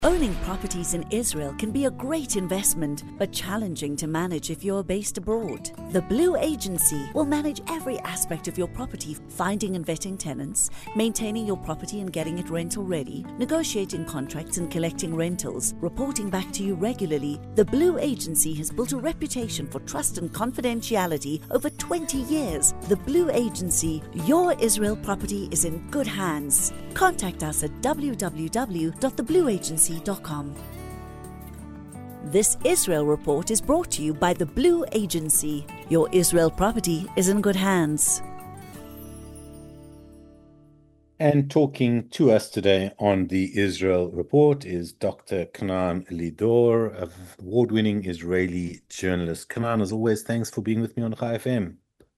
Owning properties in Israel can be a great investment, but challenging to manage if you're based abroad. The Blue Agency will manage every aspect of your property, finding and vetting tenants, maintaining your property and getting it rental ready, negotiating contracts and collecting rentals, reporting back to you regularly. The Blue Agency has built a reputation for trust and confidentiality over 20 years. The Blue Agency, your Israel property is in good hands. Contact us at www.theblueagency.com. This Israel report is brought to you by the Blue Agency. Your Israel property is in good hands. And talking to us today on the Israel report is Dr. Canaan Lidor, an award-winning Israeli journalist. Canaan, as always, thanks for being with me on Chai FM.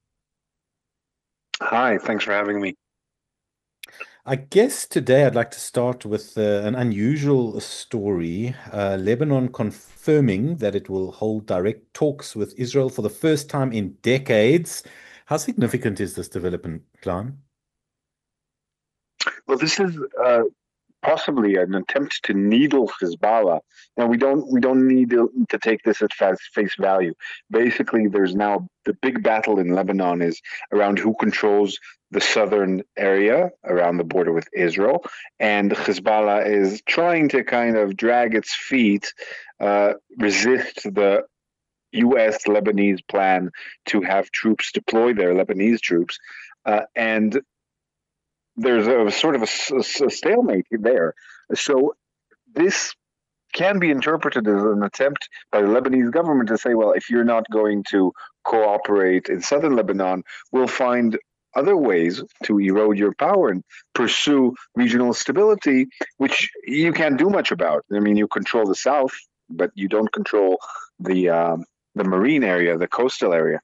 Hi, thanks for having me. I guess today I'd like to start with an unusual story. Lebanon confirming that it will hold direct talks with Israel for the first time in decades. How significant is this development, Clan? Well, this is possibly an attempt to needle Hezbollah. Now, we don't need to take this at face value. Basically, there's now the big battle in Lebanon is around who controls the southern area around the border with Israel, and Hezbollah is trying to kind of drag its feet, resist the U.S.-Lebanese plan to have troops deploy there, Lebanese troops, and there's a sort of a stalemate there. So this can be interpreted as an attempt by the Lebanese government to say, well, if you're not going to cooperate in southern Lebanon, we'll find other ways to erode your power and pursue regional stability, which you can't do much about. I mean, you control the south, but you don't control the marine area, the coastal area.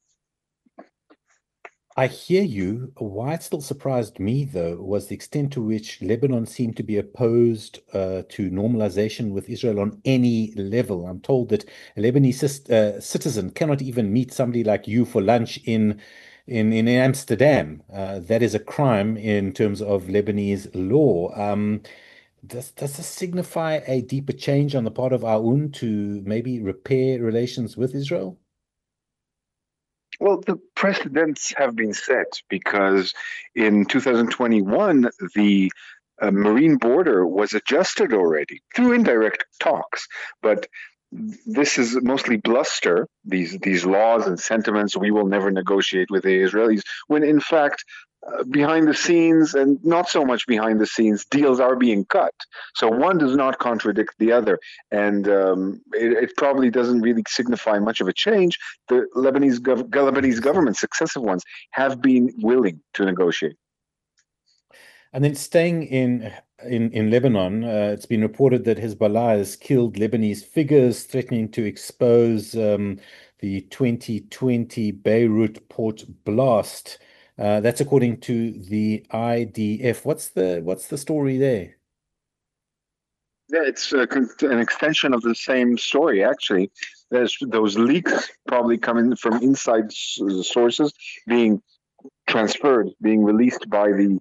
I hear you. Why it still surprised me, though, was the extent to which Lebanon seemed to be opposed to normalization with Israel on any level. I'm told that a Lebanese citizen cannot even meet somebody like you for lunch in Amsterdam. That is a crime in terms of Lebanese law. Does this signify a deeper change on the part of Aoun to maybe repair relations with Israel? Well, the precedents have been set because in 2021, the marine border was adjusted already through indirect talks. But this is mostly bluster, these laws and sentiments, we will never negotiate with the Israelis, when in fact, behind the scenes and not so much behind the scenes, deals are being cut. So one does not contradict the other. And it probably doesn't really signify much of a change. The Lebanese government, successive ones, have been willing to negotiate. And then staying in Lebanon, it's been reported that Hezbollah has killed Lebanese figures, threatening to expose the 2020 Beirut port blast. That's according to the IDF. What's the story there? Yeah, it's an extension of the same story, actually. There's those leaks probably coming from inside sources being transferred, being released by the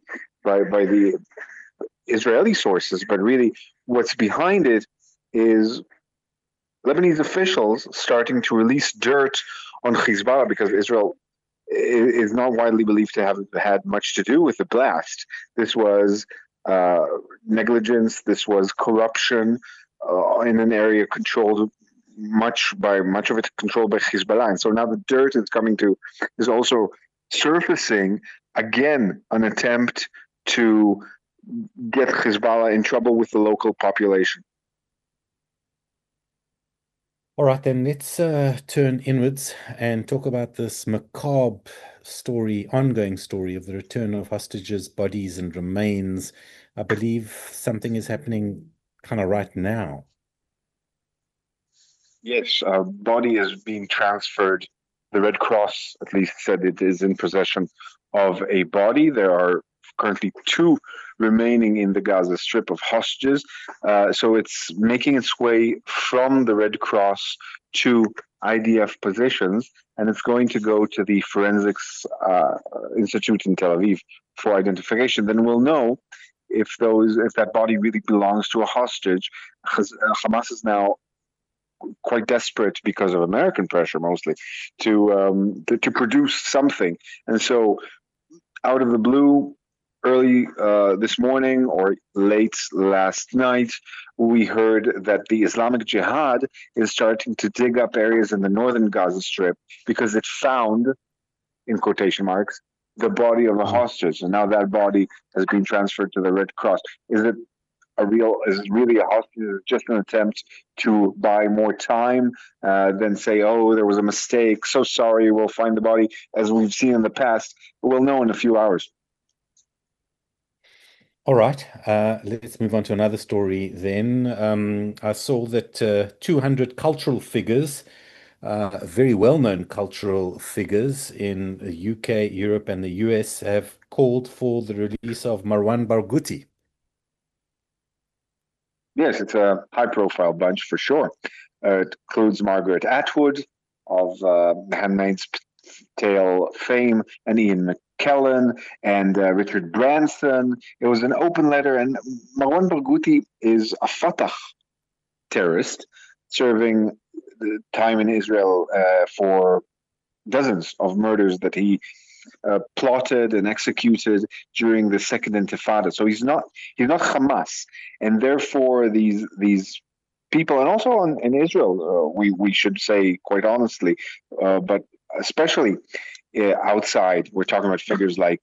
Israeli sources. But really, what's behind it is Lebanese officials starting to release dirt on Hezbollah because Israel is not widely believed to have had much to do with the blast. This was negligence. This was corruption in an area controlled much of it controlled by Hezbollah. And so now the dirt is also surfacing again, an attempt to get Hezbollah in trouble with the local population. All right, then let's turn inwards and talk about this macabre story, ongoing story of the return of hostages, bodies, and remains. I believe something is happening kind of right now. Yes, a body is being transferred. The Red Cross, at least, said it is in possession of a body. There are currently 2 remaining in the Gaza Strip of hostages. So it's making its way from the Red Cross to IDF positions, and it's going to go to the Forensics Institute in Tel Aviv for identification. Then we'll know if that body really belongs to a hostage. Hamas is now quite desperate because of American pressure, mostly, to produce something. And so, out of the blue, early this morning or late last night, we heard that the Islamic Jihad is starting to dig up areas in the northern Gaza Strip because it found, in quotation marks, the body of a hostage, and now that body has been transferred to the Red Cross. Is it really a hostage? Is it just an attempt to buy more time, than say, oh, there was a mistake, so sorry, we'll find the body, as we've seen in the past? We'll know in a few hours. All right, let's move on to another story then. I saw that 200 cultural figures, very well-known cultural figures in the UK, Europe, and the US have called for the release of Marwan Barghouti. Yes, it's a high-profile bunch for sure. It includes Margaret Atwood of The Handmaid's Tale fame, and Ian McKellen, and Richard Branson. It was an open letter, and Marwan Barghouti is a Fatah terrorist serving time in Israel for dozens of murders that he plotted and executed during the Second Intifada. So he's not Hamas, and therefore these people, and also in Israel, we should say quite honestly, but especially outside, we're talking about figures like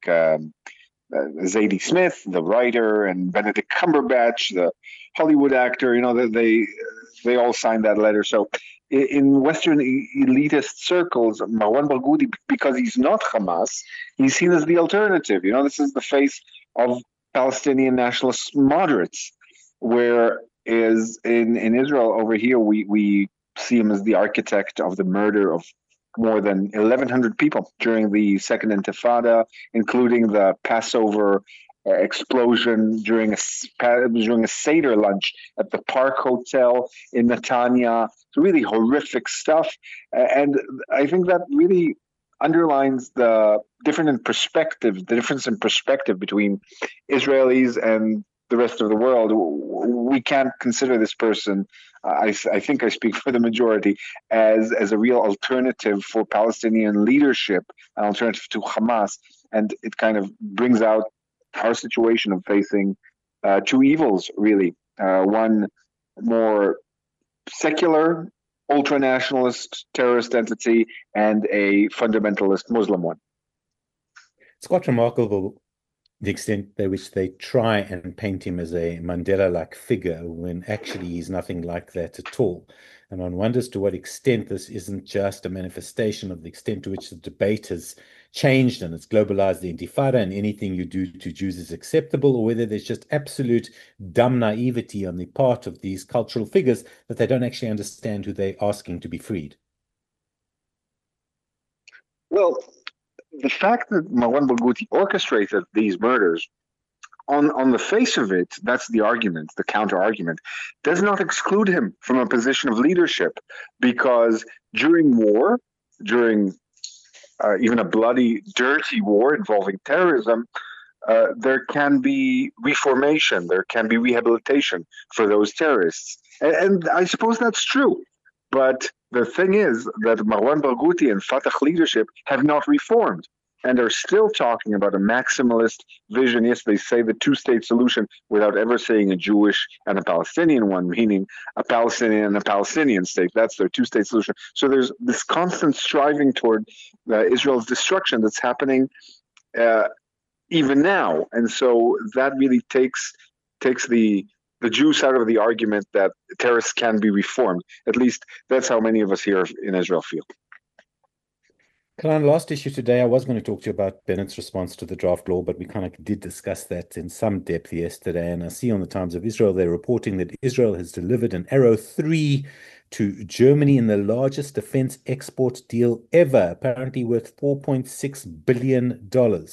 Zadie Smith, the writer, and Benedict Cumberbatch, the Hollywood actor. They all signed that letter. So in Western elitist circles, Marwan Barghouti, because he's not Hamas, he's seen as the alternative. This is the face of Palestinian nationalist moderates, whereas in Israel over here, we see him as the architect of the murder of more than 1,100 people during the Second Intifada, including the Passover explosion during a Seder lunch at the Park Hotel in Netanya. It's really horrific stuff. And I think that really underlines the difference in perspective between Israelis and the rest of the world. We can't consider this person, I think I speak for the majority, as a real alternative for Palestinian leadership, an alternative to Hamas. And it kind of brings out our situation of facing two evils, really. One more secular, ultra-nationalist terrorist entity, and a fundamentalist Muslim one. It's quite remarkable the extent to which they try and paint him as a Mandela-like figure when actually he's nothing like that at all. And one wonders to what extent this isn't just a manifestation of the extent to which the debate has changed and it's globalized the Intifada, and anything you do to Jews is acceptable, or whether there's just absolute dumb naivety on the part of these cultural figures that they don't actually understand who they're asking to be freed. Well, the fact that Marwan Barghouti orchestrated these murders, on the face of it, that's the argument, the counter-argument, does not exclude him from a position of leadership, because during war, during even a bloody, dirty war involving terrorism, there can be reformation, there can be rehabilitation for those terrorists. And I suppose that's true. But the thing is that Marwan Barghouti and Fatah leadership have not reformed and are still talking about a maximalist vision. Yes, they say the two-state solution without ever saying a Jewish and a Palestinian one, meaning a Palestinian and a Palestinian state. That's their two-state solution. So there's this constant striving toward Israel's destruction that's happening even now. And so that really takes the juice out of the argument that terrorists can be reformed. At least that's how many of us here in Israel feel. Karan, last issue today, I was going to talk to you about Bennett's response to the draft law, but we kind of did discuss that in some depth yesterday. And I see on the Times of Israel, they're reporting that Israel has delivered an Arrow 3 to Germany in the largest defense export deal ever, apparently worth $4.6 billion.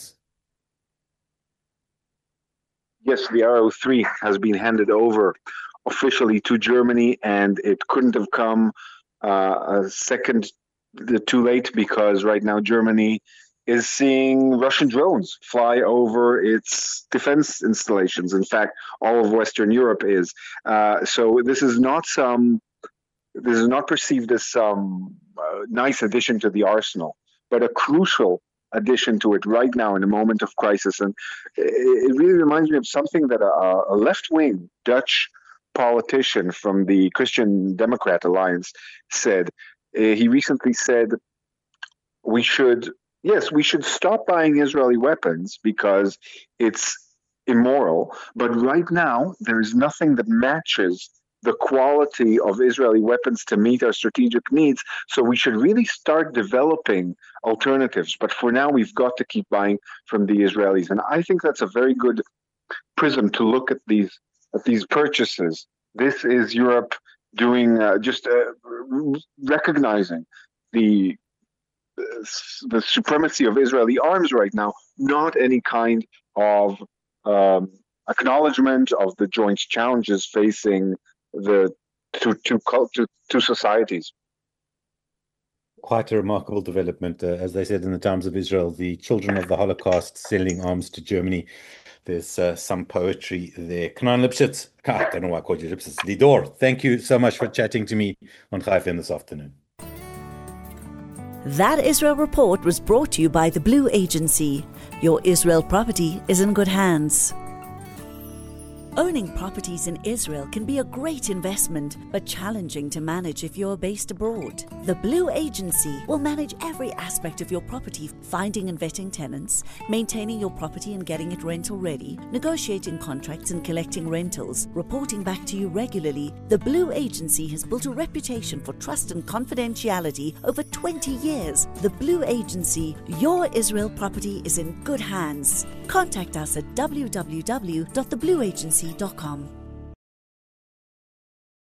Yes, the Arrow 3 has been handed over officially to Germany, and it couldn't have come a second too late, because right now Germany is seeing Russian drones fly over its defense installations. In fact, all of Western Europe is. So this is not perceived as some nice addition to the arsenal, but a crucial addition to it right now in a moment of crisis. And it really reminds me of something that a left-wing Dutch politician from the Christian Democrat Alliance said. He recently said, we should stop buying Israeli weapons because it's immoral. But right now, there is nothing that matches the quality of Israeli weapons to meet our strategic needs. So we should really start developing alternatives. But for now, we've got to keep buying from the Israelis. And I think that's a very good prism to look at these purchases. This is Europe doing recognizing the supremacy of Israeli arms right now, not any kind of acknowledgement of the joint challenges facing the two societies. Quite a remarkable development. As they said in the Times of Israel, the children of the Holocaust selling arms to Germany. There's some poetry there. Knan Lipschitz, I don't know why I called you Lipschitz. Lidor, thank you so much for chatting to me on Chai FM this afternoon. That Israel Report was brought to you by the Blue Agency. Your Israel property is in good hands. Owning properties in Israel can be a great investment, but challenging to manage if you're based abroad. The Blue Agency will manage every aspect of your property, finding and vetting tenants, maintaining your property and getting it rental ready, negotiating contracts and collecting rentals, reporting back to you regularly. The Blue Agency has built a reputation for trust and confidentiality over 20 years. The Blue Agency, your Israel property is in good hands. Contact us at www.theblueagency.com.